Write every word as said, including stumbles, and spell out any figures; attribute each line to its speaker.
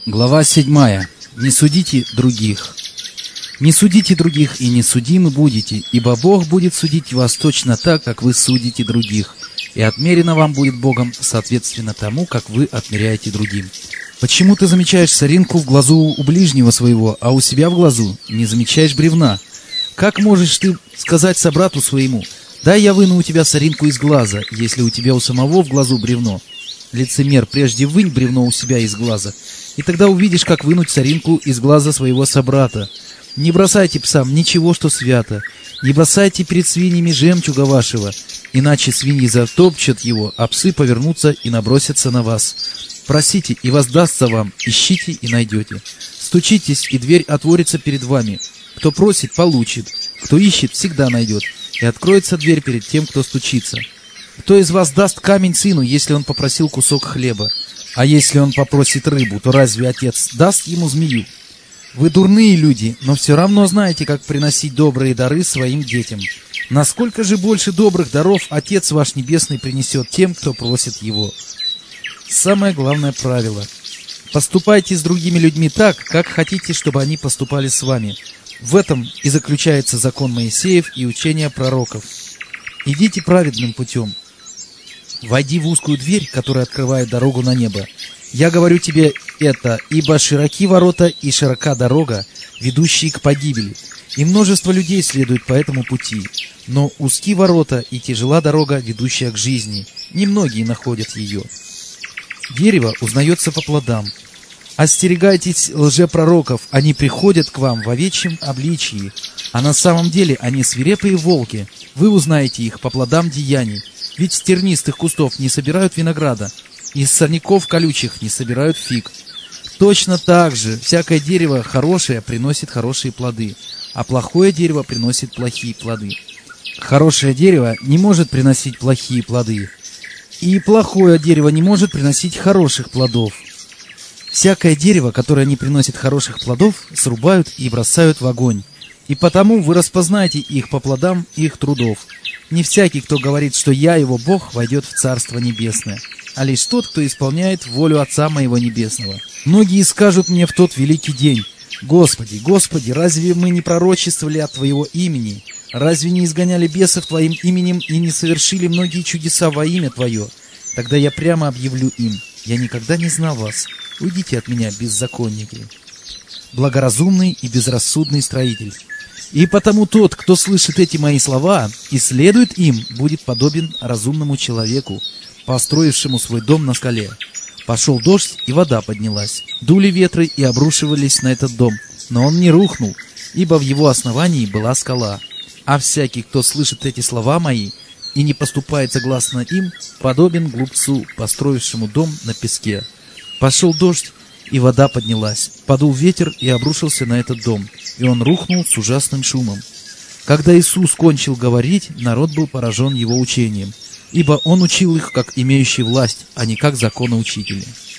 Speaker 1: Глава седьмая. Не судите других. Не судите других, и не судимы будете, ибо Бог будет судить вас точно так, как вы судите других, и отмерено вам будет Богом соответственно тому, как вы отмеряете другим. Почему ты замечаешь соринку в глазу у ближнего своего, а у себя в глазу не замечаешь бревна? Как можешь ты сказать собрату своему: «Дай я выну у тебя соринку из глаза», если у тебя у самого в глазу бревно? Лицемер, прежде вынь бревно у себя из глаза, и тогда увидишь, как вынуть соринку из глаза своего собрата. Не бросайте псам ничего, что свято, не бросайте перед свиньями жемчуга вашего, иначе свиньи затопчут его, а псы повернутся и набросятся на вас. Просите, и воздастся вам, ищите и найдете. Стучитесь, и дверь отворится перед вами. Кто просит, получит, кто ищет, всегда найдет, и откроется дверь перед тем, кто стучится. Кто из вас даст камень сыну, если он попросил кусок хлеба? А если он попросит рыбу, то разве отец даст ему змею? Вы дурные люди, но все равно знаете, как приносить добрые дары своим детям. Насколько же больше добрых даров Отец ваш Небесный принесет тем, кто просит Его? Самое главное правило. Поступайте с другими людьми так, как хотите, чтобы они поступали с вами. В этом и заключается закон Моисеев и учение пророков. Идите праведным путем. Войди в узкую дверь, которая открывает дорогу на небо. Я говорю тебе это, ибо широки ворота и широка дорога, ведущие к погибели, и множество людей следует по этому пути. Но узки ворота и тяжела дорога, ведущая к жизни, немногие находят ее. Дерево узнается по плодам. Остерегайтесь лжепророков, они приходят к вам в овечьем обличии, а на самом деле они свирепые волки. Вы узнаете их по плодам деяний, ведь с тернистых кустов не собирают винограда, из сорняков колючих не собирают фиг. Точно так же всякое дерево хорошее приносит хорошие плоды, а плохое дерево приносит плохие плоды. Хорошее дерево не может приносить плохие плоды, и плохое дерево не может приносить хороших плодов. Всякое дерево, которое не приносит хороших плодов, срубают и бросают в огонь, и потому вы распознаете их по плодам их трудов. Не всякий, кто говорит, что я его Бог, войдет в Царство Небесное, а лишь тот, кто исполняет волю Отца моего Небесного. Многие скажут мне в тот великий день: Господи, Господи, разве мы не пророчествовали от Твоего имени? Разве не изгоняли бесов Твоим именем и не совершили многие чудеса во имя Твое? Тогда я прямо объявлю им: я никогда не знал вас. Уйдите от меня, беззаконники. Благоразумный и безрассудный строитель. И потому тот, кто слышит эти мои слова и следует им, будет подобен разумному человеку, построившему свой дом на скале. Пошел дождь, и вода поднялась. Дули ветры и обрушивались на этот дом, но он не рухнул, ибо в его основании была скала. А всякий, кто слышит эти слова мои и не поступает согласно им, подобен глупцу, построившему дом на песке. Пошел дождь, и вода поднялась, подул ветер и обрушился на этот дом, и он рухнул с ужасным шумом. Когда Иисус кончил говорить, народ был поражен его учением, ибо он учил их как имеющий власть, а не как законоучители.